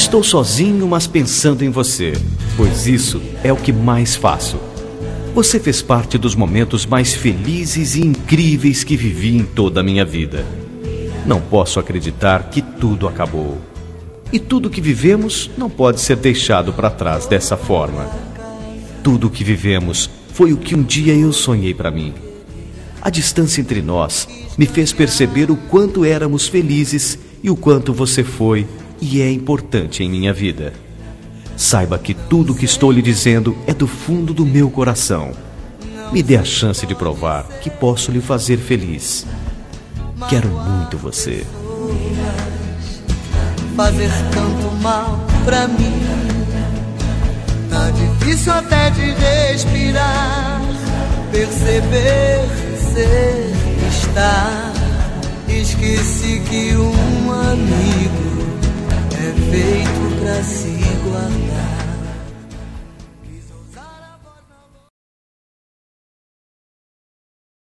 Estou sozinho, mas pensando em você, pois isso é o que mais faço. Você fez parte dos momentos mais felizes e incríveis que vivi em toda a minha vida. Não posso acreditar que tudo acabou. E tudo que vivemos não pode ser deixado para trás dessa forma. Tudo o que vivemos foi o que um dia eu sonhei para mim. A distância entre nós me fez perceber o quanto éramos felizes e o quanto você foi e é importante em minha vida. Saiba que tudo o que estou lhe dizendo é do fundo do meu coração. Me dê a chance de provar que posso lhe fazer feliz. Quero muito você. Fazer tanto mal pra mim, tá difícil até de respirar, perceber, ser, estar. Esqueci que um amigo é feito pra se guardar.